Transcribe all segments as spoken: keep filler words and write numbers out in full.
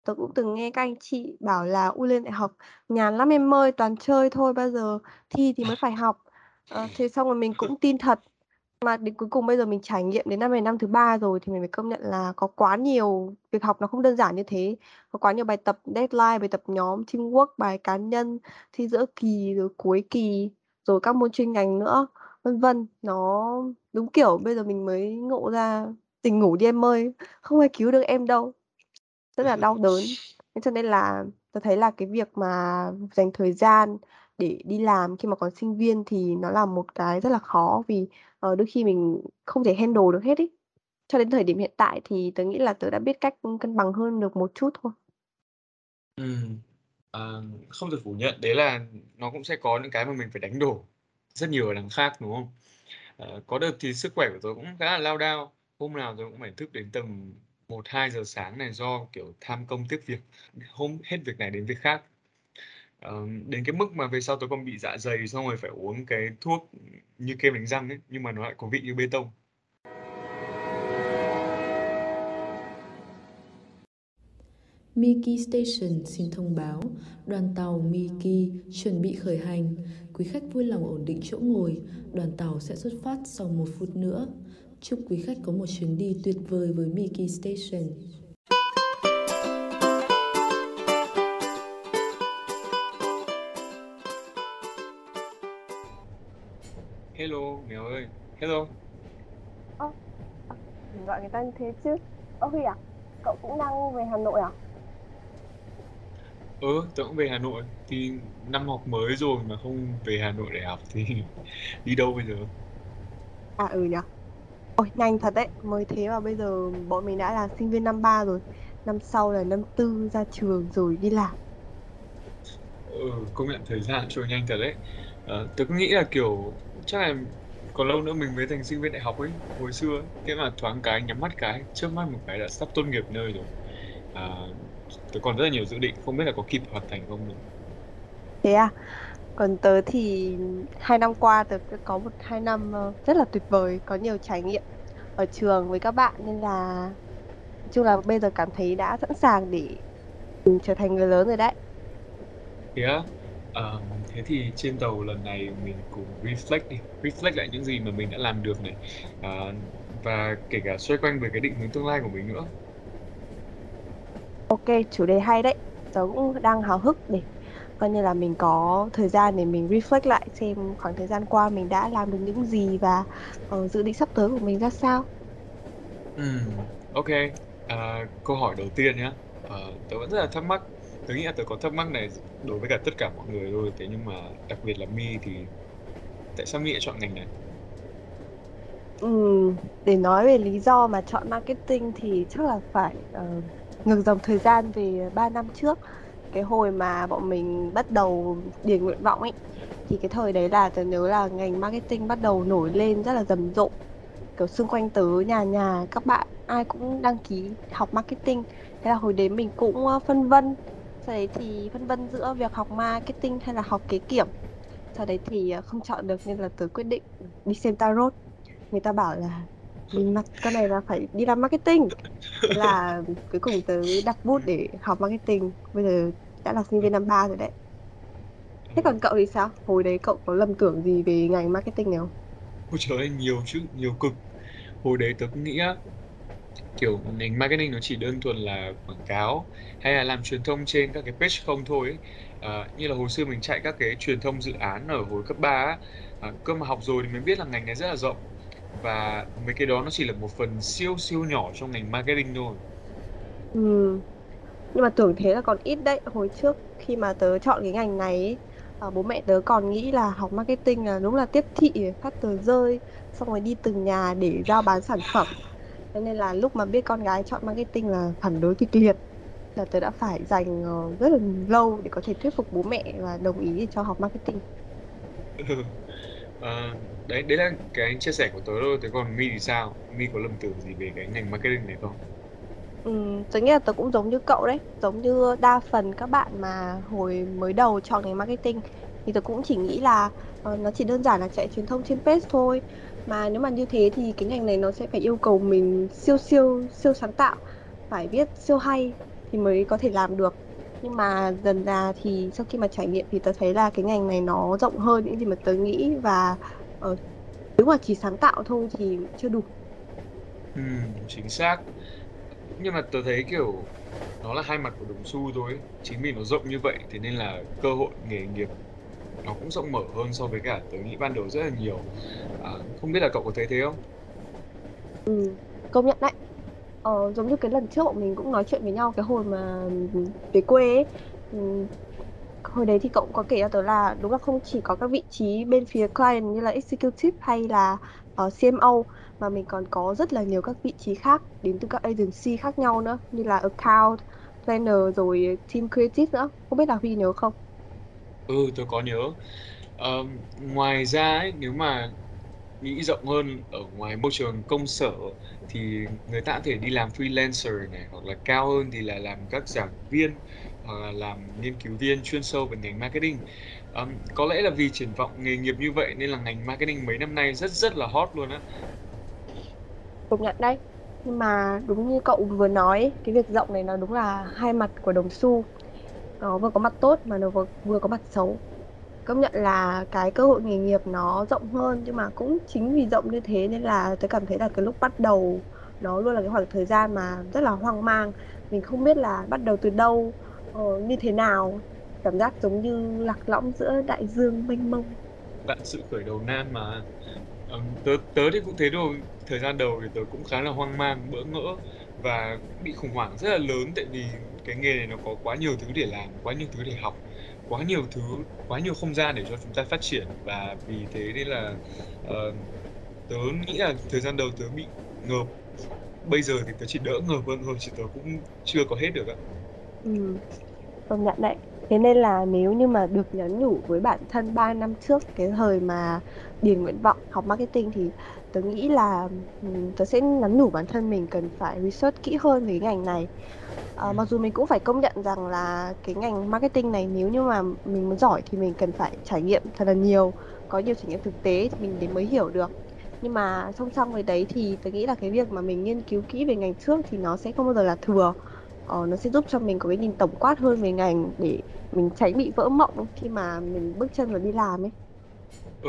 Tớ cũng từng nghe các anh chị bảo là "Ôi, lên đại học nhàn lắm em ơi, toàn chơi thôi, bao giờ thi thì mới phải học." Ờ, thế xong rồi mình cũng tin thật, mà đến cuối cùng bây giờ mình trải nghiệm đến năm này năm thứ ba rồi thì mình phải công nhận là có quá nhiều việc học nó không đơn giản như thế. Có quá nhiều bài tập deadline, bài tập nhóm, teamwork, bài cá nhân, thi giữa kỳ rồi cuối kỳ, rồi các môn chuyên ngành nữa, vân vân. Nó đúng kiểu bây giờ mình mới ngộ ra "Tỉnh ngủ đi em ơi, không ai cứu được em đâu." Rất là đau đớn. Thế cho nên là tớ thấy là cái việc mà dành thời gian để đi làm khi mà còn sinh viên thì nó là một cái rất là khó vì, ờ, đôi khi mình không thể handle được hết ấy. Cho đến thời điểm hiện tại thì tớ nghĩ là tớ đã biết cách, ưm, cân bằng hơn được một chút thôi. Ừm, ờ, không thể phủ nhận đấy là nó cũng sẽ có những cái mà mình phải đánh đổi rất nhiều ở đằng khác, đúng không? Ờ, có đợt thì sức khỏe của tớ cũng khá là lao đao, hôm nào tớ cũng phải thức đến tầm một hai giờ sáng này do, kiểu, tham công tiếc việc, hôm hết việc này đến việc khác. Ờ, đến cái mức mà về sau tớ còn bị dạ dày xong rồi phải uống cái thuốc, như kem đánh răng ấy, nhưng mà nó lại có vị như bê tông. Miki Station xin thông báo, đoàn tàu Miki chuẩn bị khởi hành. Quý khách vui lòng ổn định chỗ ngồi, đoàn tàu sẽ xuất phát sau một phút nữa. Chúc quý khách có một chuyến đi tuyệt vời với Miki Station. Hello, mèo ơi, hello. Ơ, à, mình gọi người ta như thế chứ. Ơ, Huy à? Cậu cũng đang về Hà Nội à? Ừ, tớ cũng về Hà Nội, thì năm học mới rồi mà không về Hà Nội để học thì đi đâu bây giờ? À, ừ nhỉ? Ôi, nhanh thật đấy, mới thế mà bây giờ bọn mình đã là sinh viên năm ba rồi, năm sau là năm tư ra trường rồi đi làm. Ừ, công nhận thời gian trôi nhanh thật đấy. Ờ, tớ cứ nghĩ là, kiểu, chắc là còn lâu nữa mình mới thành sinh viên đại học ấy, hồi xưa ấy, thế mà thoáng cái, nhắm mắt cái, chớp mắt một cái đã sắp tốt nghiệp nơi rồi. À, tớ còn rất là nhiều dự định, không biết là có kịp hoàn thành không nữa. Thế à? Còn tớ thì hai năm qua tớ đã có một hai năm, ơ, rất là tuyệt vời, có nhiều trải nghiệm ở trường với các bạn nên là nói chung là bây giờ cảm thấy đã sẵn sàng để, ừm, trở thành người lớn rồi đấy. Thế á? Ờm, thế thì trên tàu lần này mình cùng reflect đi, reflect lại những gì mà mình đã làm được này, ờ, và kể cả xoay quanh về cái định hướng tương lai của mình nữa. OK, chủ đề hay đấy. Tớ cũng đang háo hức để coi như là mình có thời gian để mình reflect lại xem khoảng thời gian qua mình đã làm được những gì và, ờ, dự định sắp tới của mình ra sao. Ừm, ô À, câu hỏi đầu tiên nhá, ờ, tớ vẫn rất là thắc mắc, tớ nghĩ là tớ có thắc mắc này đối với cả tất cả mọi người thôi, thế nhưng mà đặc biệt là My thì tại sao My lại chọn ngành này? Ừm, để nói về lý do mà chọn marketing thì chắc là phải, ờ, ngược dòng thời gian về ba năm trước. Cái hồi mà bọn mình bắt đầu điền nguyện vọng ấy, thì cái thời đấy là tớ nhớ là ngành marketing bắt đầu nổi lên rất là rầm rộ. Kiểu xung quanh tớ, nhà nhà các bạn ai cũng đăng ký học marketing. Thế là hồi đấy mình cũng ờ, phân vân. Sau đấy thì phân vân giữa việc học marketing hay là học kế kiểm. Sau đấy thì ờ, không chọn được nên là tớ quyết định đi xem tarot. Người ta bảo là mặt con này là phải đi làm marketing. Thế là cuối cùng tớ đặt bút để học marketing. Bây giờ đã là sinh viên năm ba rồi đấy. Thế Ờ, còn cậu thì sao? Hồi đấy cậu có lầm tưởng gì về ngành marketing này không? ôi trời ơi, nhiều chứ, nhiều cực. Hồi đấy tớ cứ nghĩ á, kiểu ngành marketing nó chỉ đơn thuần là quảng cáo hay là làm truyền thông trên các cái page không thôi ấy. Ờ, như là hồi xưa mình chạy các cái truyền thông dự án ở hồi cấp ba á, à, cơ mà học rồi thì mới biết là ngành này rất là rộng và mấy cái đó nó chỉ là một phần siêu siêu nhỏ trong ngành marketing thôi. Ừ. Nhưng mà tưởng thế là còn ít đấy. Hồi trước khi mà tớ chọn cái ngành này ấy, à, bố mẹ tớ còn nghĩ là học marketing là đúng là tiếp thị, phát tờ rơi, xong rồi đi từng nhà để giao bán sản phẩm. Thế nên là lúc mà biết con gái chọn marketing là phản đối kịch liệt. Là tớ đã phải dành ờ, rất là lâu để có thể thuyết phục bố mẹ và đồng ý để cho học marketing. Ờ, đấy đấy là cái chia sẻ của tớ thôi, thế còn My thì sao? My có lầm tưởng gì về cái ngành marketing này không? Ừm, tớ nghĩ là tớ cũng giống như cậu đấy, giống như đa phần các bạn mà hồi mới đầu chọn ngành marketing thì tớ cũng chỉ nghĩ là ờ, nó chỉ đơn giản là chạy truyền thông trên page thôi. Mà nếu mà như thế thì cái ngành này nó sẽ phải yêu cầu mình siêu siêu siêu sáng tạo, phải viết siêu hay. thì mới có thể làm được. Nhưng mà dần dà thì sau khi mà trải nghiệm thì tớ thấy là cái ngành này nó rộng hơn những gì mà tớ nghĩ, và ờ, nếu mà chỉ sáng tạo thôi thì chưa đủ. Ừm, chính xác. Nhưng mà tớ thấy kiểu nó là hai mặt của đồng xu thôi ấy. Chính vì nó rộng như vậy thế nên là cơ hội nghề nghiệp nó cũng rộng mở hơn so với cả tớ nghĩ ban đầu rất là nhiều. À, không biết là cậu có thấy thế không? Ừ, công nhận đấy. Ờ, giống như cái lần trước bọn mình cũng nói chuyện với nhau cái hồi mà về quê ấy. Ừ, hồi đấy thì cậu cũng có kể cho tớ là đúng là không chỉ có các vị trí bên phía client như là executive hay là uh, xê em ô, mà mình còn có rất là nhiều các vị trí khác đến từ các agency khác nhau nữa, như là account planner rồi team creative nữa. Không biết là Huy nhớ không? Ừ, tớ có nhớ. Ờ, ngoài ra ấy, nếu mà nghĩ rộng hơn ở ngoài môi trường công sở thì người ta có thể đi làm freelancer này, hoặc là cao hơn thì là làm các giảng viên hoặc là làm nghiên cứu viên chuyên sâu về ngành marketing. Ờm, có lẽ là vì triển vọng nghề nghiệp như vậy nên là ngành marketing mấy năm nay rất rất là hot luôn á. Công nhận đấy. Nhưng mà đúng như cậu vừa nói ấy, cái việc rộng này nó đúng là hai mặt của đồng xu. Nó vừa có mặt tốt mà nó vừa, vừa có mặt xấu. Công nhận là cái cơ hội nghề nghiệp nó rộng hơn, nhưng mà cũng chính vì rộng như thế nên là tôi cảm thấy là cái lúc bắt đầu nó luôn là cái khoảng thời gian mà rất là hoang mang. Mình không biết là bắt đầu từ đâu, ờ, như thế nào. Cảm giác giống như lạc lõng giữa đại dương mênh mông. Vạn sự khởi đầu nan mà. Ừm, tớ tớ thì cũng thế rồi. Thời gian đầu thì tớ cũng khá là hoang mang, bỡ ngỡ và bị khủng hoảng rất là lớn, tại vì cái nghề này nó có quá nhiều thứ để làm, quá nhiều thứ để học, quá nhiều thứ, quá nhiều không gian để cho chúng ta phát triển, và vì thế nên là ờ, tớ nghĩ là thời gian đầu tớ bị ngợp. Bây giờ thì tớ chỉ đỡ ngợp hơn thôi, chứ tớ cũng chưa có hết được ạ. Ừ. Công nhận đấy. Thế nên là nếu như mà được nhắn nhủ với bản thân ba năm trước cái thời mà điền nguyện vọng học marketing thì tớ nghĩ là ừm, tớ sẽ nhắn nhủ bản thân mình cần phải research kỹ hơn về cái ngành này. Ờ, mặc dù mình cũng phải công nhận rằng là cái ngành marketing này nếu như mà mình muốn giỏi thì mình cần phải trải nghiệm thật là nhiều, có nhiều trải nghiệm thực tế thì mình đến mới hiểu được. Nhưng mà song song với đấy thì tớ nghĩ là cái việc mà mình nghiên cứu kỹ về ngành trước thì nó sẽ không bao giờ là thừa. Ờ, nó sẽ giúp cho mình có cái nhìn tổng quát hơn về ngành để mình tránh bị vỡ mộng khi mà mình bước chân vào đi làm ấy. Ừ.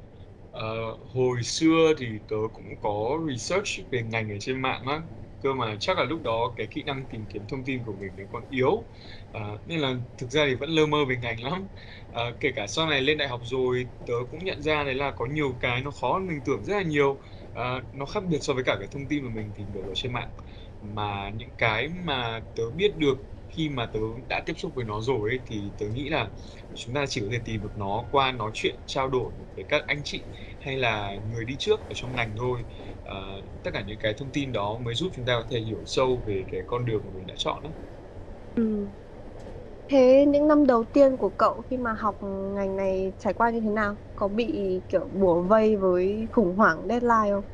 Ờ, hồi xưa thì tớ cũng có research về ngành ở trên mạng á, cơ mà chắc là lúc đó cái kỹ năng tìm kiếm thông tin của mình nó còn yếu. Ờ, nên là thực ra thì vẫn lơ mơ về ngành lắm. Ờ, kể cả sau này lên đại học rồi tớ cũng nhận ra đấy là có nhiều cái nó khó hơn mình tưởng rất là nhiều. Ờ, nó khác biệt so với cả cái thông tin mà mình tìm được ở trên mạng, mà những cái mà tớ biết được khi mà tớ đã tiếp xúc với nó rồi ấy, thì tớ nghĩ là chúng ta chỉ có thể tìm được nó qua nói chuyện trao đổi với các anh chị hay là người đi trước ở trong ngành thôi. Ờ, tất cả những cái thông tin đó mới giúp chúng ta có thể hiểu sâu về cái con đường mà mình đã chọn đó. Ừ. Thế những năm đầu tiên của cậu khi mà học ngành này trải qua như thế nào? Có bị kiểu bủa vây với khủng hoảng deadline không?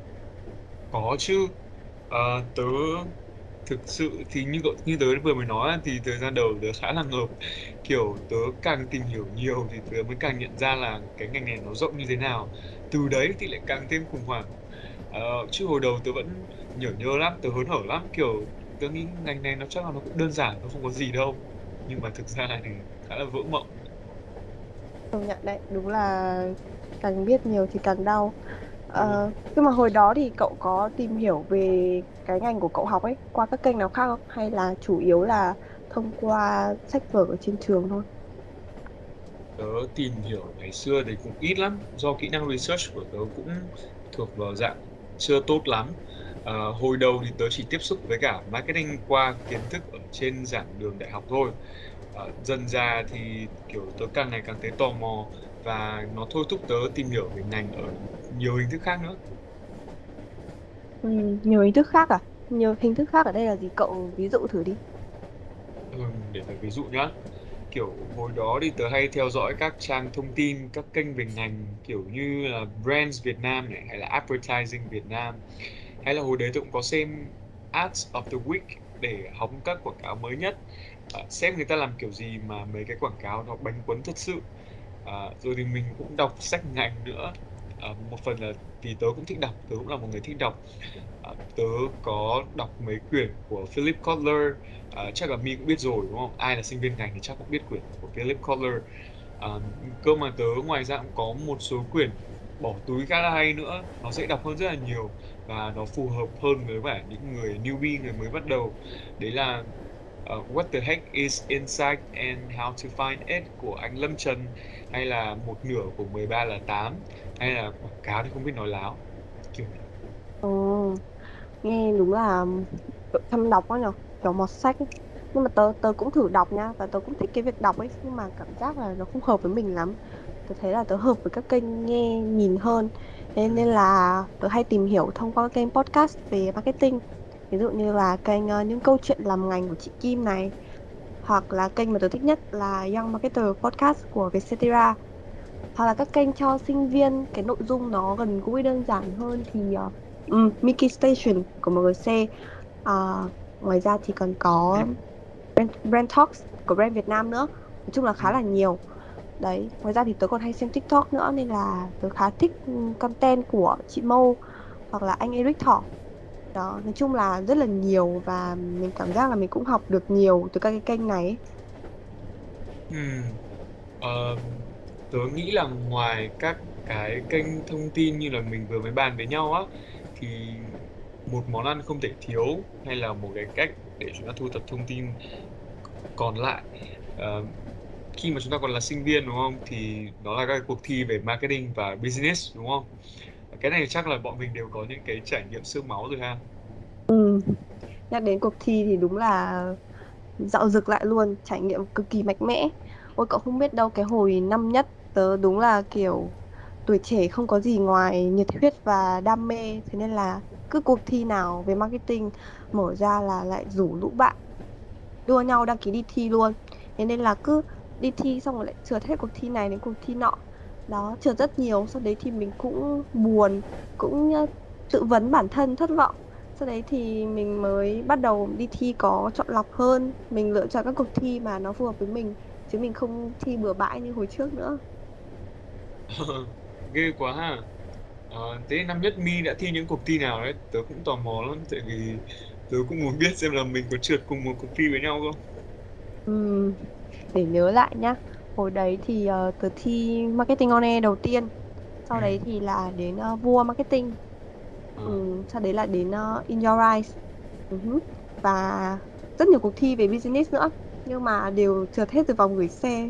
Có chứ. Ờ, tớ thực sự thì như cậu như tớ vừa mới nói á, thì thời gian đầu tớ khá là ngợp, kiểu tớ càng tìm hiểu nhiều thì tớ mới càng nhận ra là cái ngành này nó rộng như thế nào, từ đấy thì lại càng thêm khủng hoảng. Ờ, chứ hồi đầu tớ vẫn nhởn nhơ lắm, tớ hớn hở lắm, kiểu tớ nghĩ ngành này nó chắc là nó cũng đơn giản, nó không có gì đâu, nhưng mà thực ra thì khá là vỡ mộng. Công nhận đấy, đúng là càng biết nhiều thì càng đau. Ừ. Ờ, nhưng mà hồi đó thì cậu có tìm hiểu về cái ngành của cậu học ấy qua các kênh nào khác không? Hay là chủ yếu là thông qua sách vở ở trên trường thôi? Tớ tìm hiểu ngày xưa thì cũng ít lắm, do kỹ năng research của tớ cũng thuộc vào dạng chưa tốt lắm. Ờ, hồi đầu thì tớ chỉ tiếp xúc với cả marketing qua kiến thức ở trên giảng đường đại học thôi. Ờ, dần ra thì kiểu tớ càng ngày càng thấy tò mò và nó thôi thúc tớ tìm hiểu về ngành ở nhiều hình thức khác nữa. Ừ, nhiều hình thức khác à? Nhiều hình thức khác ở đây là gì? Cậu ví dụ thử đi. Ừ, để tớ ví dụ nhá. Kiểu hồi đó thì tớ hay theo dõi các trang thông tin, các kênh về ngành kiểu như là Brands Việt Nam này hay là Advertising Việt Nam, hay là hồi đấy tôi cũng có xem Ads of the Week để hóng các quảng cáo mới nhất. À, xem người ta làm kiểu gì mà mấy cái quảng cáo nó bánh cuốn thật sự. À, rồi thì mình cũng đọc sách ngành nữa. Ờ, một phần là vì tớ cũng thích đọc, tớ cũng là một người thích đọc. Ờ, tớ có đọc mấy quyển của Philip Kotler. Ờ, chắc là My cũng biết rồi đúng không? Ai là sinh viên ngành thì chắc cũng biết quyển của Philip Kotler. Ờ, cơ mà tớ ngoài ra cũng có một số quyển bỏ túi khá là hay nữa, nó dễ đọc hơn rất là nhiều và nó phù hợp hơn với cả những người newbie, người mới bắt đầu. Đấy là ờ, What the Heck is Insight and How to Find It của anh Lâm Trần, hay là một nửa của mười ba là tám, hay là quảng cáo thì không biết nói láo kiểu này. Ồ, nghe đúng là tự chăm đọc quá nhở, kiểu một sách ấy. Nhưng mà tớ tớ cũng thử đọc nha, và tớ cũng thích cái việc đọc ấy, nhưng mà cảm giác là nó không hợp với mình lắm. Tớ thấy là tớ hợp với các kênh nghe nhìn hơn, thế Ừ. nên là tớ hay tìm hiểu thông qua các kênh podcast về marketing, ví dụ như là kênh ờ, những câu chuyện làm ngành của chị Kim này, hoặc là kênh mà tớ thích nhất là Young Marketer Podcast của Vietcetera, hoặc là các kênh cho sinh viên cái nội dung nó gần gũi đơn giản hơn thì uh, um, Mickey Station của em giê xê. Ờ, ngoài ra thì còn có Brand, Brand Talks của brand Việt Nam nữa, nói chung là Ừ. khá là nhiều đấy. Ngoài ra thì tớ còn hay xem TikTok nữa, nên là tớ khá thích um, content của chị Mâu hoặc là anh Eric Thỏ đó. Nói chung là rất là nhiều, và mình cảm giác là mình cũng học được nhiều từ các cái kênh này ấy. Ừ. Ờ, tớ nghĩ là ngoài các cái kênh thông tin như là mình vừa mới bàn với nhau á, thì một món ăn không thể thiếu, hay là một cái cách để chúng ta thu thập thông tin còn lại ờ, khi mà chúng ta còn là sinh viên đúng không, thì đó là các cái cuộc thi về marketing và business đúng không? Cái này chắc là bọn mình đều có những cái trải nghiệm xương máu rồi ha. Ừ. Nhắc đến cuộc thi thì đúng là dạo dực lại luôn, trải nghiệm cực kỳ mạnh mẽ. Ôi cậu không biết đâu, cái hồi năm nhất tớ đúng là kiểu tuổi trẻ không có gì ngoài nhiệt huyết và đam mê, thế nên là cứ cuộc thi nào về marketing mở ra là lại rủ lũ bạn đua nhau đăng ký đi thi luôn. Thế nên là cứ đi thi xong rồi lại trượt hết cuộc thi này đến cuộc thi nọ đó, trượt rất nhiều. Sau đấy thì mình cũng buồn, cũng ờ, tự vấn bản thân thất vọng. Sau đấy thì mình mới bắt đầu đi thi có chọn lọc hơn, mình lựa chọn các cuộc thi mà nó phù hợp với mình, chứ mình không thi bừa bãi như hồi trước nữa. Ghê quá ha. Ờ, thế năm nhất My đã thi những cuộc thi nào đấy? Tớ cũng tò mò lắm, tại vì tớ cũng muốn biết xem là mình có trượt cùng một cuộc thi với nhau không. Ừm, để nhớ lại nhá, hồi đấy thì ờ, tớ thi marketing on air đầu tiên, Ừ. sau đấy thì là đến ờ, vua marketing. Ờ. Ừ, sau đấy là đến uh, In Your Eyes. Ừ hứ. Và rất nhiều cuộc thi về business nữa, nhưng mà đều trượt hết từ vòng gửi xe,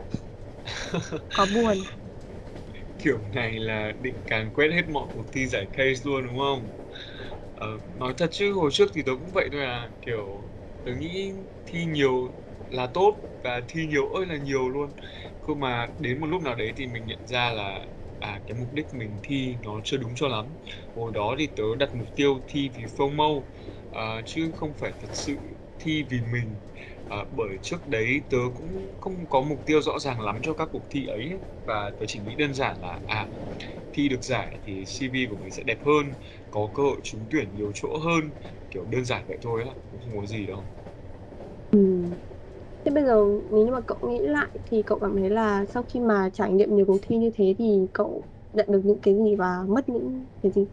có buồn. Kiểu này là định càn quét hết mọi cuộc thi giải case luôn đúng không? Ờ, nói thật chứ hồi trước thì tớ cũng vậy thôi à, kiểu tớ nghĩ thi nhiều là tốt và thi nhiều ơi là nhiều luôn. Cơ mà đến một lúc nào đấy thì mình nhận ra là à cái mục đích mình thi nó chưa đúng cho lắm. Hồi đó thì tớ đặt mục tiêu thi vì FOMO, ờ, chứ không phải thật sự thi vì mình. Ờ, bởi trước đấy tớ cũng không có mục tiêu rõ ràng lắm cho các cuộc thi ấy, và tớ chỉ nghĩ đơn giản là à thi được giải thì xê vê của mình sẽ đẹp hơn, có cơ hội trúng tuyển nhiều chỗ hơn, kiểu đơn giản vậy thôi á, cũng không có gì đâu. Ừ. Thế bây giờ nếu như mà cậu nghĩ lại thì cậu cảm thấy là sau khi mà trải nghiệm nhiều cuộc thi như thế thì cậu nhận được những cái gì và mất những cái gì?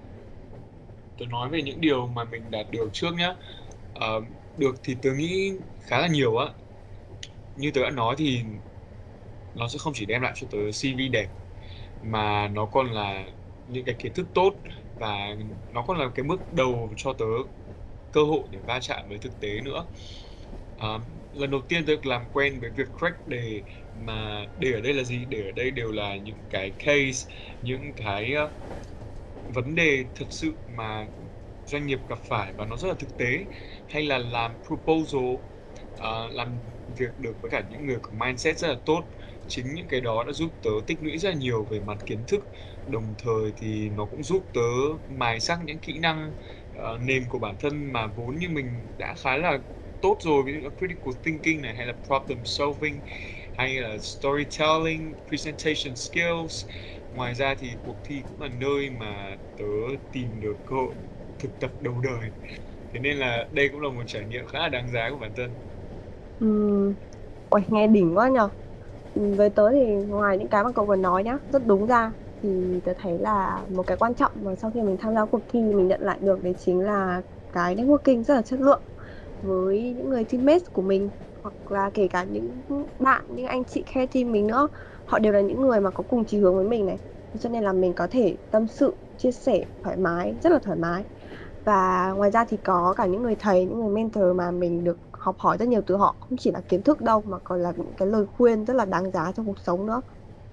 Tớ nói về những điều mà mình đạt được trước nhá. Ờ, được thì tớ nghĩ khá là nhiều á. Như tớ đã nói thì nó sẽ không chỉ đem lại cho tớ xê vê đẹp, mà nó còn là những cái kiến thức tốt, và nó còn là cái bước đầu cho tớ cơ hội để va chạm với thực tế nữa. À, lần đầu tiên tôi được làm quen với việc crack đề, mà đề ở đây là gì? Đề ở đây đều là những cái case, những cái uh, vấn đề thật sự mà doanh nghiệp gặp phải và nó rất là thực tế, hay là làm proposal, uh, làm việc được với cả những người có mindset rất là tốt. Chính những cái đó đã giúp tớ tích lũy rất là nhiều về mặt kiến thức, đồng thời thì nó cũng giúp tớ mài sắc những kỹ năng uh, nền của bản thân mà vốn như mình đã khá là tốt rồi, ví dụ như critical thinking này, hay là problem solving, hay là storytelling, presentation skills. Ngoài ra thì cuộc thi cũng là nơi mà tớ tìm được cơ hội thực tập đầu đời, thế nên là đây cũng là một trải nghiệm khá là đáng giá của bản thân. Ừm, Ôi, nghe đỉnh quá nhở. Ừ, với tớ thì ngoài những cái mà cậu vừa nói nhá, rất đúng ra thì tớ thấy là một cái quan trọng mà sau khi mình tham gia cuộc thi mình nhận lại được đấy chính là cái networking rất là chất lượng với những người teammates của mình, hoặc là kể cả những bạn, những anh chị care team mình nữa. Họ đều là những người mà có cùng chí hướng với mình này. Thế cho nên là mình có thể tâm sự, chia sẻ thoải mái, rất là thoải mái. Và ngoài ra thì có cả những người thầy, những người mentor mà mình được học hỏi rất nhiều từ họ. Không chỉ là kiến thức đâu mà còn là những cái lời khuyên rất là đáng giá trong cuộc sống nữa.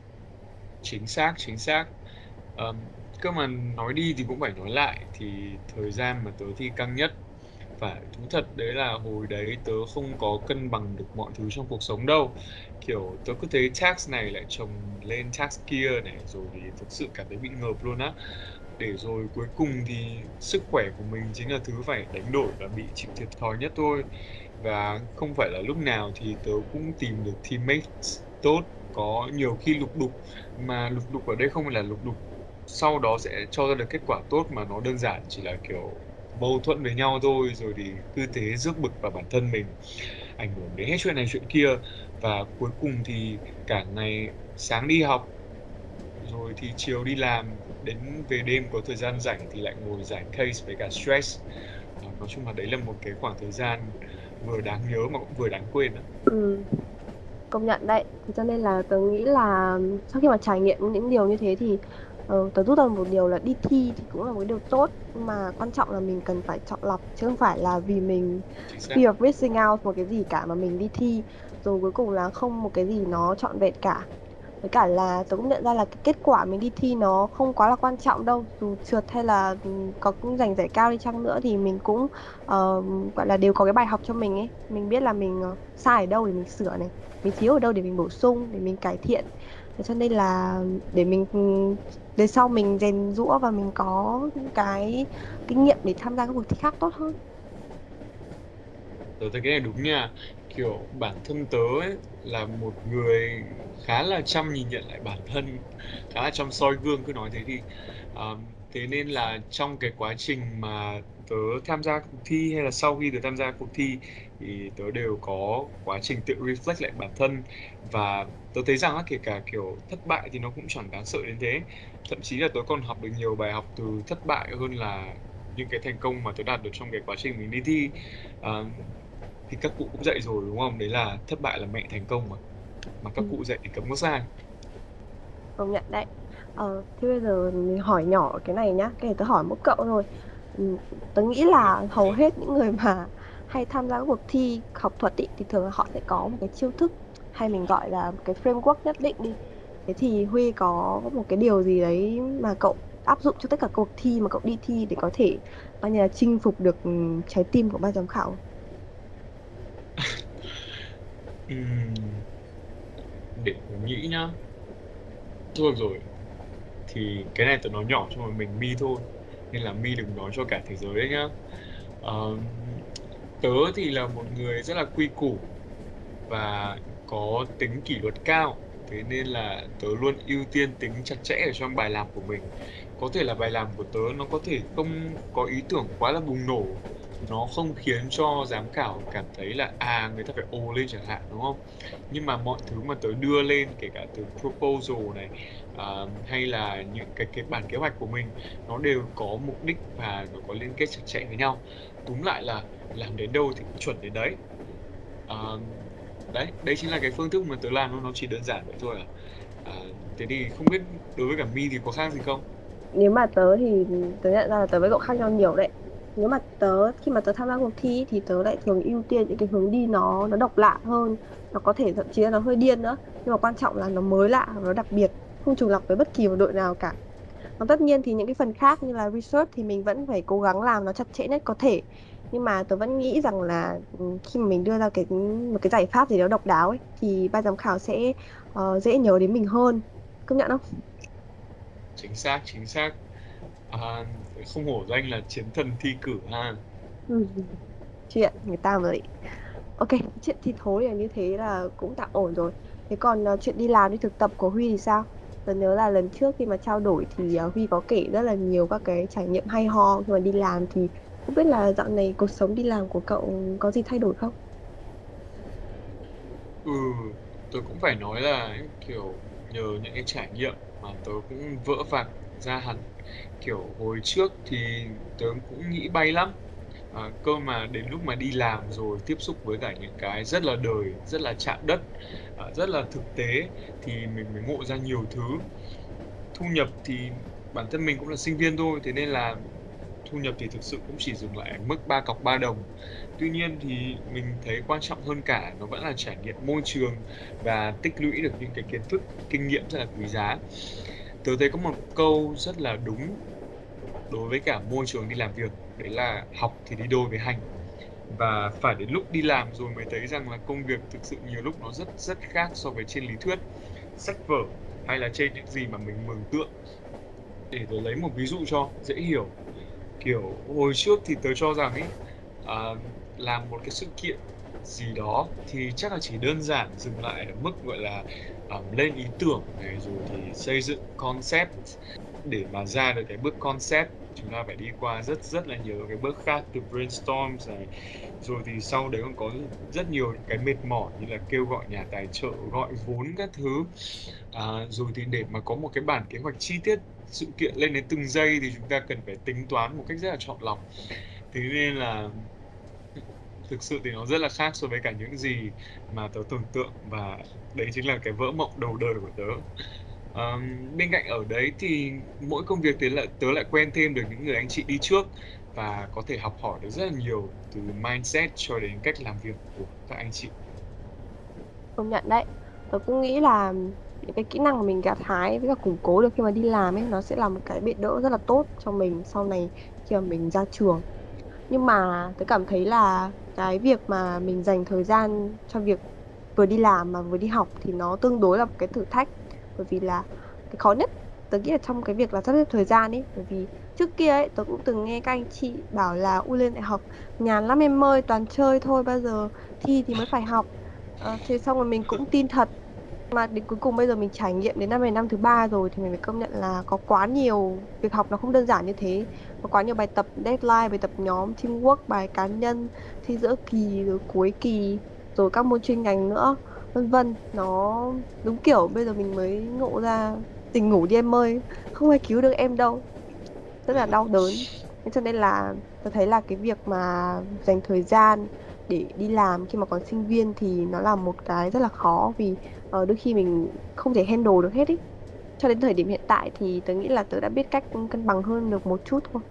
Chính xác, chính xác. Ờm, cơ mà nói đi thì cũng phải nói lại, thì thời gian mà tớ thi căng nhất phải thú thật đấy là hồi đấy tớ không có cân bằng được mọi thứ trong cuộc sống đâu. Kiểu tớ cứ thấy task này lại chồng lên task kia này, rồi thì thực sự cảm thấy bị ngợp luôn á. Để rồi cuối cùng thì sức khỏe của mình chính là thứ phải đánh đổi và bị chịu thiệt thòi nhất thôi. Và không phải là lúc nào thì tớ cũng tìm được teammates tốt, có nhiều khi lục đục, mà lục đục ở đây không phải là lục đục sau đó sẽ cho ra được kết quả tốt, mà nó đơn giản chỉ là kiểu mâu thuẫn với nhau thôi, rồi thì cứ thế rước bực vào bản thân mình, ảnh hưởng đến hết chuyện này chuyện kia. Và cuối cùng thì cả ngày sáng đi học, rồi thì chiều đi làm, đến về đêm có thời gian rảnh thì lại ngồi giải case với cả stress. À, nói chung là đấy là một cái khoảng thời gian vừa đáng nhớ mà cũng vừa đáng quên đó. Ừ, công nhận đấy. Thế cho nên là tớ nghĩ là sau khi mà trải nghiệm những điều như thế thì ờ, tớ rút ra một điều là đi thi thì cũng là một cái điều tốt, nhưng mà quan trọng là mình cần phải chọn lọc, chứ không phải là vì mình Chính xác. fear of missing out một cái gì cả mà mình đi thi rồi cuối cùng là không một cái gì nó trọn vẹn cả. Với cả là tớ cũng nhận ra là cái kết quả mình đi thi nó không quá là quan trọng đâu, dù trượt hay là ừ, có cũng giành giải cao đi chăng nữa thì mình cũng ờ, gọi là đều có cái bài học cho mình ấy. Mình biết là mình ờ, sai ở đâu để mình sửa này, mình thiếu ở đâu để mình bổ sung, để mình cải thiện. Thế cho nên là để mình ừ, về sau mình rèn giũa và mình có những cái kinh nghiệm để tham gia các cuộc thi khác tốt hơn. Tớ thấy cái này đúng nha. Kiểu bản thân tớ ấy là một người khá là chăm nhìn nhận lại bản thân, khá là chăm soi gương, cứ nói thế đi. À, thế nên là trong cái quá trình mà tớ tham gia cuộc thi hay là sau khi tớ tham gia cuộc thi thì tớ đều có quá trình tự reflect lại bản thân. Và tớ thấy rằng á, kể cả kiểu thất bại thì nó cũng chẳng đáng sợ đến thế. Thậm chí là tớ còn học được nhiều bài học từ thất bại hơn là những cái thành công mà tớ đạt được trong cái quá trình mình đi thi. À, thì các cụ cũng dạy rồi đúng không, đấy là thất bại là mẹ thành công mà mà Ừ, các cụ dạy thì cấm có sai. công nhận đấy. Ờ, thế bây giờ mình hỏi nhỏ cái này nhá, cái này tớ hỏi mỗi cậu thôi. Ừ, tớ nghĩ là hầu hết những người mà hay tham gia các cuộc thi học thuật ý, thì thường là họ sẽ có một cái chiêu thức, hay mình gọi là một cái framework nhất định đi. Thế thì Huy có một cái điều gì đấy mà cậu áp dụng cho tất cả cuộc thi mà cậu đi thi để có thể coi như là chinh phục được ừ, trái tim của ban giám khảo? Ừm, để mình nghĩ nhá. Thôi rồi, thì cái này tớ nói nhỏ cho một mình Mi thôi, nên là Mi đừng nói cho cả thế giới đấy nhá. Ờ, tớ thì là một người rất là quy củ và có tính kỷ luật cao, thế nên là tớ luôn ưu tiên tính chặt chẽ ở trong bài làm của mình. Có thể là bài làm của tớ nó có thể không có ý tưởng quá là bùng nổ, nó không khiến cho giám khảo cảm thấy là à người ta phải ồ lên chẳng hạn, đúng không? Nhưng mà mọi thứ mà tớ đưa lên, kể cả từ proposal này, à, hay là những cái cái bản kế hoạch của mình, nó đều có mục đích và nó có liên kết chặt chẽ với nhau. Túm lại là làm đến đâu thì cũng chuẩn đến đấy. À, đấy đấy chính là cái phương thức mà tớ làm, nó nó chỉ đơn giản vậy thôi à. À, thế thì không biết đối với cả Mi thì có khác gì không? Nếu mà tớ thì tớ nhận ra là tớ với cậu khác nhau nhiều đấy. Nếu mà tớ khi mà tớ tham gia cuộc thi ý, thì tớ lại thường ưu tiên những cái hướng đi nó nó độc lạ hơn, nó có thể thậm chí là nó hơi điên nữa, nhưng mà quan trọng là nó mới lạ và nó đặc biệt, không trùng lặp với bất kỳ một đội nào cả. Còn tất nhiên thì những cái phần khác như là research thì mình vẫn phải cố gắng làm nó chặt chẽ nhất có thể, nhưng mà tớ vẫn nghĩ rằng là ừ, khi mà mình đưa ra cái một cái giải pháp gì đó độc đáo ấy thì ban giám khảo sẽ ờ, dễ nhớ đến mình hơn. Công nhận không? Chính xác, chính xác. À, không hổ danh là chiến thần thi cử ha. Ừ. Chuyện người ta mới. Ok, chuyện thi thố là như thế là cũng tạm ổn rồi. Thế còn ờ, chuyện đi làm đi thực tập của Huy thì sao? Tớ nhớ là lần trước khi mà trao đổi thì ờ, Huy có kể rất là nhiều các cái trải nghiệm hay ho khi mà đi làm, thì không biết là dạo này cuộc sống đi làm của cậu có gì thay đổi không? Ừ, tôi cũng phải nói là kiểu nhờ những cái trải nghiệm mà tớ cũng vỡ vạc ra hẳn. Kiểu hồi trước thì tớ cũng nghĩ bay lắm. À, cơ mà đến lúc mà đi làm rồi tiếp xúc với cả những cái rất là đời, rất là chạm đất, à, rất là thực tế thì mình mới ngộ ra nhiều thứ. Thu nhập thì bản thân mình cũng là sinh viên thôi, thế nên là thu nhập thì thực sự cũng chỉ dừng lại ở mức ba cọc ba đồng. Tuy nhiên thì mình thấy quan trọng hơn cả nó vẫn là trải nghiệm môi trường và tích lũy được những cái kiến thức, kinh nghiệm rất là quý giá. Tớ thấy có một câu rất là đúng đối với cả môi trường đi làm việc, đấy là học thì đi đôi với hành. Và phải đến lúc đi làm rồi mới thấy rằng là công việc thực sự nhiều lúc nó rất rất khác so với trên lý thuyết, sách vở hay là trên những gì mà mình mường tượng. Để tớ lấy một ví dụ cho dễ hiểu. Kiểu hồi trước thì tớ cho rằng ấy, à, làm một cái sự kiện gì đó thì chắc là chỉ đơn giản dừng lại ở mức gọi là um, lên ý tưởng này, rồi thì xây dựng concept. Để mà ra được cái bước concept chúng ta phải đi qua rất rất là nhiều cái bước khác, từ brainstorm này, rồi thì sau đấy còn có rất nhiều cái mệt mỏi như là kêu gọi nhà tài trợ, gọi vốn các thứ. À, rồi thì để mà có một cái bản kế hoạch chi tiết sự kiện lên đến từng giây thì chúng ta cần phải tính toán một cách rất là chọn lọc. Thế nên là thực sự thì nó rất là khác so với cả những gì mà tớ tưởng tượng, và đấy chính là cái vỡ mộng đầu đời của tớ. Ờm, bên cạnh ở đấy thì mỗi công việc thì lại tớ lại quen thêm được những người anh chị đi trước và có thể học hỏi được rất là nhiều từ mindset cho đến cách làm việc của các anh chị. Công nhận đấy. Tớ cũng nghĩ là những cái kỹ năng mà mình gặt hái với cả củng cố được khi mà đi làm ấy, nó sẽ là một cái bệ đỡ rất là tốt cho mình sau này khi mà mình ra trường. Nhưng mà tớ cảm thấy là cái việc mà mình dành thời gian cho việc vừa đi làm mà vừa đi học thì nó tương đối là một cái thử thách. Bởi vì là cái khó nhất tớ nghĩ là trong cái việc là sắp xếp thời gian ấy. Bởi vì trước kia ấy tớ cũng từng nghe các anh chị bảo là u lên đại học nhàn lắm em ơi, toàn chơi thôi, bao giờ thi thì mới phải học. Ờ, thế xong rồi mình cũng tin thật, mà đến cuối cùng bây giờ mình trải nghiệm đến năm này năm thứ ba rồi thì mình phải công nhận là có quá nhiều việc học, nó không đơn giản như thế. Có quá nhiều bài tập deadline, bài tập nhóm, teamwork, bài cá nhân, thi giữa kỳ rồi cuối kỳ, rồi các môn chuyên ngành nữa, vân vân. Nó đúng kiểu bây giờ mình mới ngộ ra, tỉnh ngủ đi em ơi, không ai cứu được em đâu, rất là đau đớn. Thế cho nên là tôi thấy là cái việc mà dành thời gian để đi làm khi mà còn sinh viên thì nó là một cái rất là khó, vì ờ, đôi khi mình không thể handle được hết ý. Cho đến thời điểm hiện tại thì tớ nghĩ là tớ đã biết cách cân bằng hơn được một chút thôi.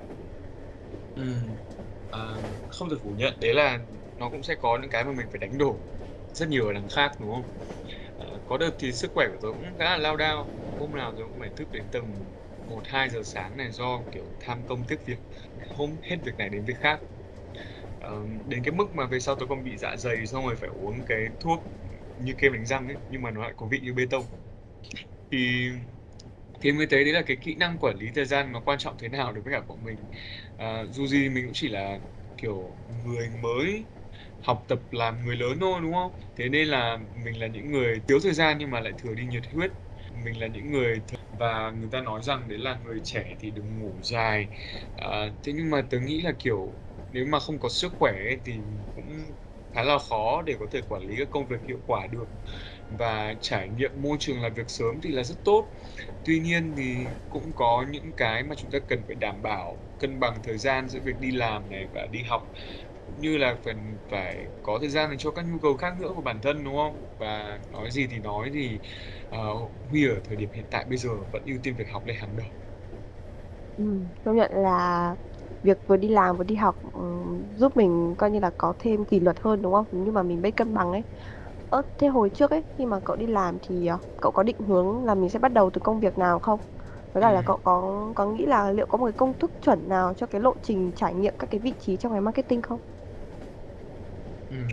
Ừm, à, không thể phủ nhận đấy là nó cũng sẽ có những cái mà mình phải đánh đổi rất nhiều ở đằng khác, đúng không? À, có đợt thì sức khỏe của tôi cũng khá là lao đao, hôm nào tôi cũng phải thức đến tầm một hai giờ sáng này do kiểu tham công tiếc việc, hôm hết việc này đến việc khác. Ờ, đến cái mức mà về sau tôi còn bị dạ dày xong rồi phải uống cái thuốc như kem đánh răng ấy, nhưng mà nó lại có vị như bê tông. Thì thì mới thấy đấy là cái kỹ năng quản lý thời gian nó quan trọng thế nào đối với cả bọn mình. À, dù gì mình cũng chỉ là kiểu người mới học tập làm người lớn thôi, đúng không? Thế nên là mình là những người thiếu thời gian nhưng mà lại thừa đi nhiệt huyết. Mình là những người th- và người ta nói rằng đấy là người trẻ thì đừng ngủ dài. À, thế nhưng mà tớ nghĩ là kiểu nếu mà không có sức khỏe ấy, thì cũng khá là khó để có thể quản lý các công việc hiệu quả được. Và trải nghiệm môi trường làm việc sớm thì là rất tốt. Tuy nhiên thì cũng có những cái mà chúng ta cần phải đảm bảo cân bằng thời gian giữa việc đi làm này và đi học, cũng như là cần phải có thời gian dành cho các nhu cầu khác nữa của bản thân, đúng không? Và nói gì thì nói thì uh, Huy ở thời điểm hiện tại bây giờ vẫn ưu tiên việc học lên hàng đầu. Ừ, công nhận là việc vừa đi làm vừa đi học ừ, giúp mình coi như là có thêm kỷ luật hơn đúng không? Nhưng mà mình biết cân bằng ấy. Ơ, thế hồi trước ấy khi mà cậu đi làm thì ờ, cậu có định hướng là mình sẽ bắt đầu từ công việc nào không? Với cả là Ừm, cậu có có nghĩ là liệu có một cái công thức chuẩn nào cho cái lộ trình trải nghiệm các cái vị trí trong ngành marketing không? ừm.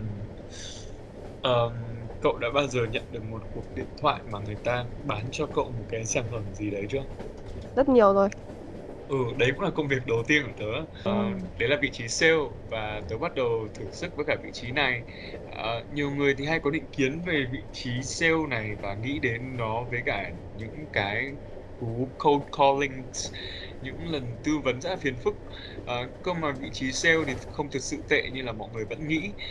Ờm, Cậu đã bao giờ nhận được một cuộc điện thoại mà người ta bán cho cậu một cái sản phẩm gì đấy chưa? Rất nhiều rồi. Ừ, đấy cũng là công việc đầu tiên của tớ. Ừ. Ờ, đấy là vị trí sale và tớ bắt đầu thử sức với cả vị trí này. Ờ, nhiều người thì hay có định kiến về vị trí sale này và nghĩ đến nó với cả những cái cú cold calling, những lần tư vấn rất là phiền phức. Ờ, cơ mà vị trí sale thì không thực sự tệ như là mọi người vẫn nghĩ.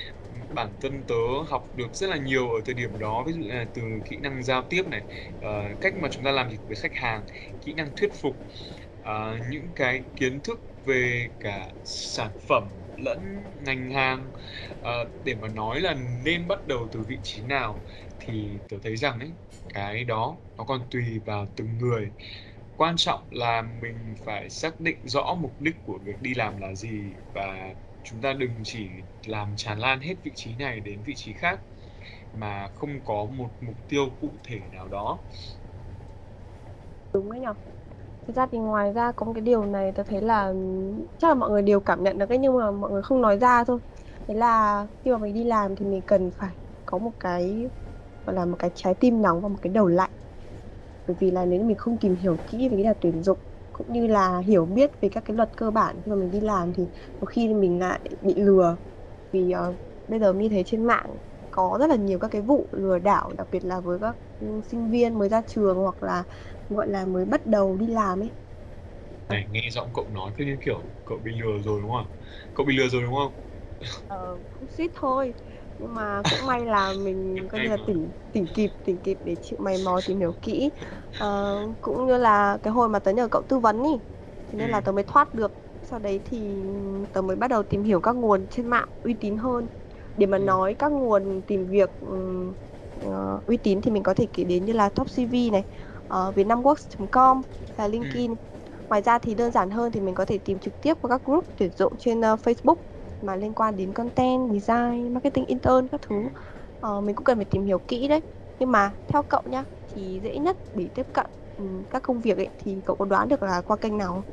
bản thân tớ học được rất là nhiều ở thời điểm đó, ví dụ như là từ kỹ năng giao tiếp này, ờ, cách mà chúng ta làm việc với khách hàng, kỹ năng thuyết phục, ờ, những cái kiến thức về cả sản phẩm lẫn ngành hàng. Ờ, để mà nói là nên bắt đầu từ vị trí nào thì tớ thấy rằng ấy, cái đó nó còn tùy vào từng người. Quan trọng là mình phải xác định rõ mục đích của việc đi làm là gì, và chúng ta đừng chỉ làm tràn lan hết vị trí này đến vị trí khác mà không có một mục tiêu cụ thể nào đó. Đúng đấy nhở. Thực ra thì ngoài ra có một cái điều này tôi thấy là ừm, chắc là mọi người đều cảm nhận được ấy, nhưng mà mọi người không nói ra thôi. Thế là khi mà mình đi làm thì mình cần phải có một cái gọi là một cái trái tim nóng và một cái đầu lạnh. Bởi vì là nếu như mình không tìm hiểu kỹ về cái luật tuyển dụng cũng như là hiểu biết về các cái luật cơ bản khi mà mình đi làm thì có khi mình lại bị lừa. Vì ờ, bây giờ như thế trên mạng có rất là nhiều các cái vụ lừa đảo, đặc biệt là với các ừ, sinh viên mới ra trường hoặc là gọi là mới bắt đầu đi làm ấy. Này, nghe giọng cậu nói cứ như kiểu cậu bị lừa rồi đúng không? Cậu bị lừa rồi đúng không? Ờ, cũng suýt thôi, nhưng mà cũng may là mình coi như Hay là mà. tỉnh tỉnh kịp tỉnh kịp để chịu mày mò tìm hiểu kỹ. Ờ, cũng như là cái hồi mà tớ nhờ cậu tư vấn ý, thế Ừ, nên là tớ mới thoát được. Sau đấy thì tớ mới bắt đầu tìm hiểu các nguồn trên mạng uy tín hơn. Để mà ừ, nói các nguồn tìm việc ừm, ờ, uy tín thì mình có thể kể đến như là Top xê vê này, uh, vietnamworks chấm com và ừ, LinkedIn. Ngoài ra thì đơn giản hơn thì mình có thể tìm trực tiếp vào các group tuyển dụng trên ờ, Facebook mà liên quan đến content, design, marketing, intern các ừ. thứ. Ờ, mình cũng cần phải tìm hiểu kỹ đấy. Nhưng mà theo cậu nhá, thì dễ nhất để tiếp cận ừm, các công việc ấy thì cậu có đoán được là qua kênh nào không?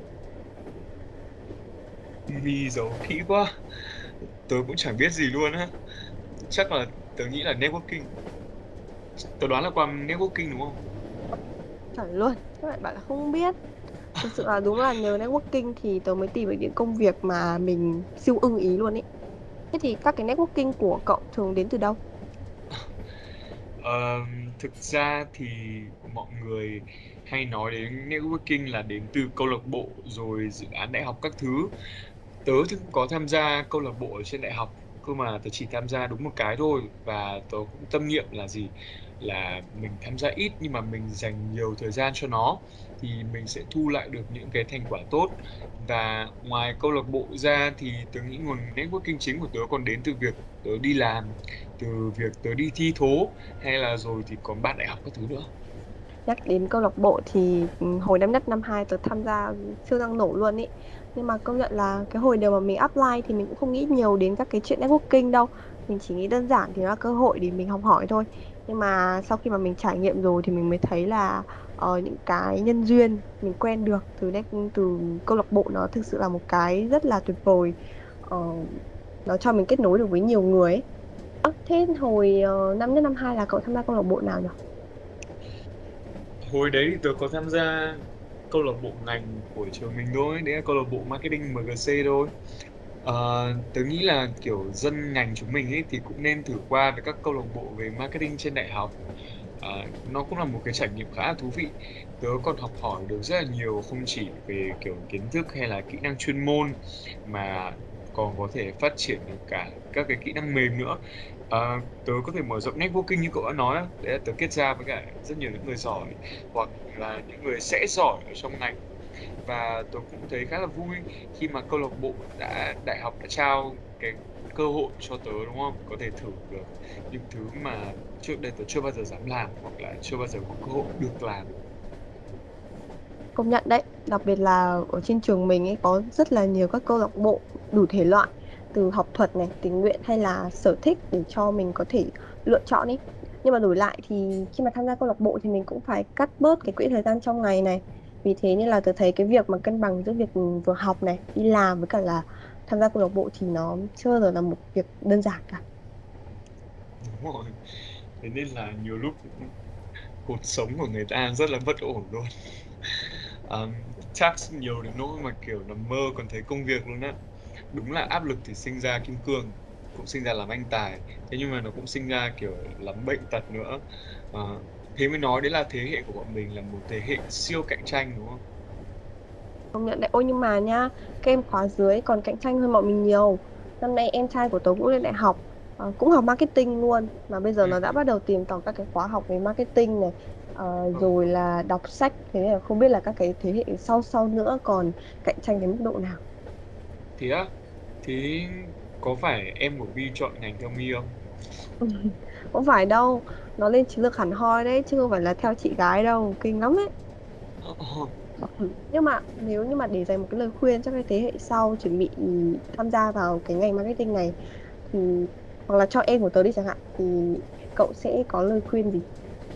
Ghi dấu kỹ quá. Tớ cũng chẳng biết gì luôn á. Chắc là tớ nghĩ là networking. Tớ đoán là qua networking đúng không? Chuẩn luôn. Các bạn bảo là không biết. Thực sự là đúng là nhờ networking thì tớ mới tìm được những công việc mà mình siêu ưng ý luôn ấy. Thế thì các cái networking của cậu thường đến từ đâu? Ờ, thực ra thì mọi người hay nói đến networking là đến từ câu lạc bộ rồi dự án đại học các thứ. Tớ thì cũng có tham gia câu lạc bộ ở trên đại học, cơ mà tớ chỉ tham gia đúng một cái thôi, và tớ cũng tâm niệm là gì, là mình tham gia ít nhưng mà mình dành nhiều thời gian cho nó thì mình sẽ thu lại được những cái thành quả tốt. Và ngoài câu lạc bộ ra thì tớ nghĩ nguồn networking chính của tớ còn đến từ việc tớ đi làm, từ việc tớ đi thi thố, hay là rồi thì còn bạn đại học các thứ nữa. Nhắc đến câu lạc bộ thì ừ, hồi năm nhất năm hai tớ tham gia siêu năng nổ luôn ý. Nhưng mà công nhận là cái hồi đầu mà mình apply thì mình cũng không nghĩ nhiều đến các cái chuyện networking đâu. Mình chỉ nghĩ đơn giản thì nó là cơ hội để mình học hỏi thôi. Nhưng mà sau khi mà mình trải nghiệm rồi thì mình mới thấy là ờ, những cái nhân duyên mình quen được từ net, từ câu lạc bộ nó thực sự là một cái rất là tuyệt vời. Ờ, nó cho mình kết nối được với nhiều người ấy. Ơ, thế hồi uh, năm nhất năm hai là cậu tham gia câu lạc bộ nào nhỉ? Hồi đấy thì tớ có tham gia câu lạc bộ ngành của trường mình thôi, đấy là câu lạc bộ marketing em giê xê thôi. Ờ, tớ nghĩ là kiểu dân ngành chúng mình ấy thì cũng nên thử qua với các câu lạc bộ về marketing trên đại học. Ờ, nó cũng là một cái trải nghiệm khá là thú vị. Tớ còn học hỏi được rất là nhiều, không chỉ về kiểu kiến thức hay là kỹ năng chuyên môn, mà còn có thể phát triển được cả các cái kỹ năng mềm nữa. Ờ, tớ có thể mở rộng networking như cậu đã nói á. Đấy là tớ kết giao với cả rất nhiều những người giỏi, hoặc là những người sẽ giỏi ở trong ngành. Và tôi cũng thấy khá là vui khi mà câu lạc bộ đã đại học đã trao cái cơ hội cho tớ, đúng không, có thể thử được những thứ mà trước đây tớ chưa bao giờ dám làm, hoặc là chưa bao giờ có cơ hội được làm. Công nhận đấy, đặc biệt là ở trên trường mình ấy có rất là nhiều các câu lạc bộ đủ thể loại, từ học thuật này, tình nguyện hay là sở thích để cho mình có thể lựa chọn ấy. Nhưng mà đổi lại thì khi mà tham gia câu lạc bộ thì mình cũng phải cắt bớt cái quỹ thời gian trong ngày này. Vì thế nên là tôi thấy cái việc mà cân bằng giữa việc vừa học này, đi làm với cả là tham gia câu lạc bộ thì nó chưa bao giờ là một việc đơn giản cả. Đúng rồi, thế nên là nhiều lúc cuộc sống của người ta rất là bất ổn luôn. Ờm, chắc nhiều đến nỗi mà kiểu nằm mơ còn thấy công việc luôn á. Đúng là áp lực thì sinh ra kim cương, cũng sinh ra làm anh tài, thế nhưng mà nó cũng sinh ra kiểu lắm bệnh tật nữa. Ờ, thế mới nói đấy là thế hệ của bọn mình là một thế hệ siêu cạnh tranh, đúng không? Công nhận đấy. Ôi nhưng mà nhá, các em khóa dưới còn cạnh tranh hơn bọn mình nhiều. Năm nay em trai của tớ cũng lên đại học. ờ, cũng học marketing luôn, mà bây giờ Ừ. nó đã bắt đầu tìm tòi các cái khóa học về marketing này, ờ, Ừ. rồi là đọc sách. Thế nên là không biết là các cái thế hệ sau sau nữa còn cạnh tranh đến mức độ nào. Thế á? Thế có phải em của Vi chọn ngành theo My không? Không phải đâu, nó lên chiến lược hẳn hoi đấy chứ không phải là theo chị gái đâu, kinh lắm ấy. Ờ, Ừ. Nhưng mà nếu như mà để dành một cái lời khuyên cho cái thế hệ sau chuẩn bị tham gia vào cái ngành marketing này thì, hoặc là cho em của tớ đi chẳng hạn, thì cậu sẽ có lời khuyên gì?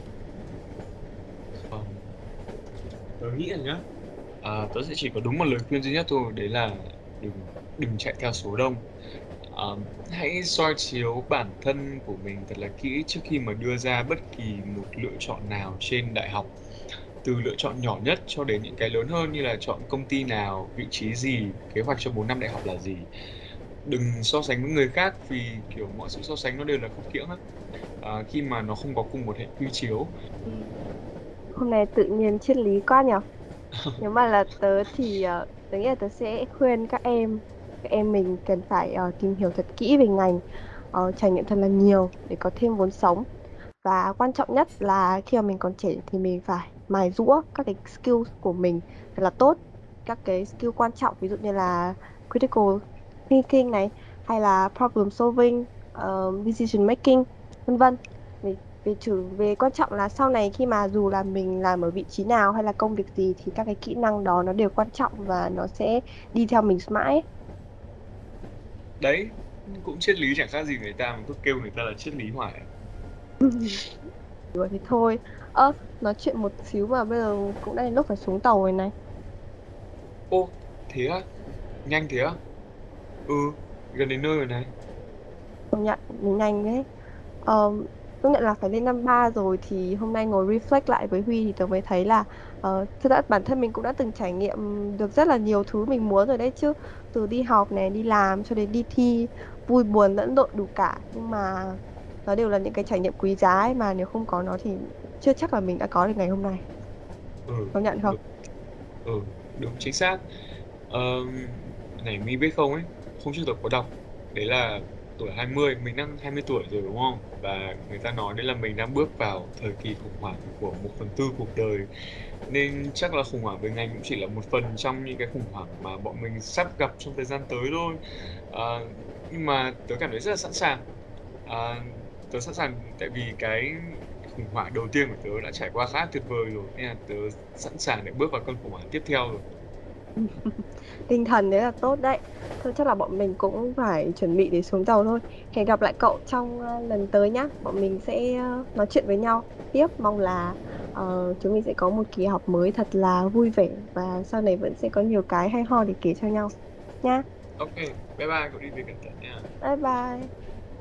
ờ, tớ nghĩ là nhá, à, tớ sẽ chỉ có đúng một lời khuyên duy nhất thôi, đấy là đừng đừng chạy theo số đông. À, hãy soi chiếu bản thân của mình thật là kỹ trước khi mà đưa ra bất kỳ một lựa chọn nào trên đại học, từ lựa chọn nhỏ nhất cho đến những cái lớn hơn như là chọn công ty nào, vị trí gì, kế hoạch cho bốn năm đại học là gì. Đừng so sánh với người khác vì kiểu mọi sự so sánh nó đều là khập khiễng á, à, khi mà nó không có cùng một hệ quy chiếu. Ừ. Hôm nay tự nhiên triết lý quá nhở. Nếu mà là tớ thì ờ, tớ nghĩ là tớ sẽ khuyên các em các em mình cần phải ờ, tìm hiểu thật kỹ về ngành, ờ, trải nghiệm thật là nhiều để có thêm vốn sống. Và quan trọng nhất là khi mà mình còn trẻ thì mình phải mài giũa các cái skill của mình thật là tốt. Các cái skill quan trọng ví dụ như là critical thinking này, hay là problem solving, ờ, decision making, vân vân. Vì về chủ về quan trọng là sau này khi mà dù là mình làm ở vị trí nào hay là công việc gì thì các cái kỹ năng đó nó đều quan trọng và nó sẽ đi theo mình mãi. Đấy, cũng triết lý chẳng khác gì người ta mà cứ kêu người ta là triết lý hoài. Đùa thì thôi. Ơ, nói chuyện một xíu mà bây giờ cũng đã đến lúc phải xuống tàu rồi này. Ô, thế á? Nhanh thế á? Ừ, gần đến nơi rồi này. Công nhận mình nhanh đấy. Ờ, công nhận là phải lên năm ba rồi thì hôm nay ngồi reflect lại với Huy thì tớ mới thấy là uh, thực ra bản thân mình cũng đã từng trải nghiệm được rất là nhiều thứ mình muốn rồi đấy chứ, từ đi học này, đi làm cho đến đi thi, vui buồn lẫn lộn đủ cả, nhưng mà nó đều là những cái trải nghiệm quý giá ấy, mà nếu không có nó thì chưa chắc là mình đã có được ngày hôm nay. Ừ, Công nhận không? đúng, ừ, đúng chính xác. Ờ, này My biết không ấy, hôm trước tôi có đọc, đấy là tuổi hai mươi, mình đang hai mươi tuổi rồi đúng không? Và người ta nói đấy là mình đang bước vào thời kỳ khủng hoảng của một phần tư cuộc đời. Nên chắc là khủng hoảng về ngành cũng chỉ là một phần trong những cái khủng hoảng mà bọn mình sắp gặp trong thời gian tới thôi. Ờ, nhưng mà tớ cảm thấy rất là sẵn sàng. Ờ, tớ sẵn sàng tại vì cái khủng hoảng đầu tiên của tớ đã trải qua khá tuyệt vời rồi, nên là tớ sẵn sàng để bước vào cơn khủng hoảng tiếp theo rồi. Tinh thần đấy là tốt đấy. Thôi chắc là bọn mình cũng phải chuẩn bị để xuống tàu thôi. Hẹn gặp lại cậu trong ờ, lần tới nhá. Bọn mình sẽ ờ, nói chuyện với nhau tiếp. Mong là ờ, chúng mình sẽ có một kỳ học mới thật là vui vẻ và sau này vẫn sẽ có nhiều cái hay ho để kể cho nhau nhá. Ok, bye bye, cậu đi về cẩn thận nha. Bye bye.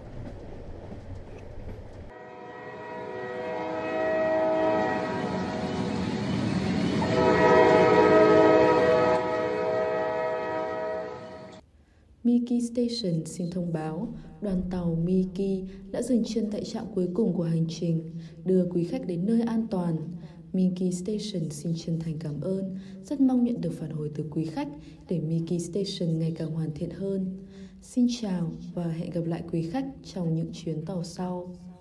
Miki Station xin thông báo, đoàn tàu Miki đã dừng chân tại trạm cuối cùng của hành trình, đưa quý khách đến nơi an toàn. Miki Station xin chân thành cảm ơn, rất mong nhận được phản hồi từ quý khách để Miki Station ngày càng hoàn thiện hơn. Xin chào và hẹn gặp lại quý khách trong những chuyến tàu sau.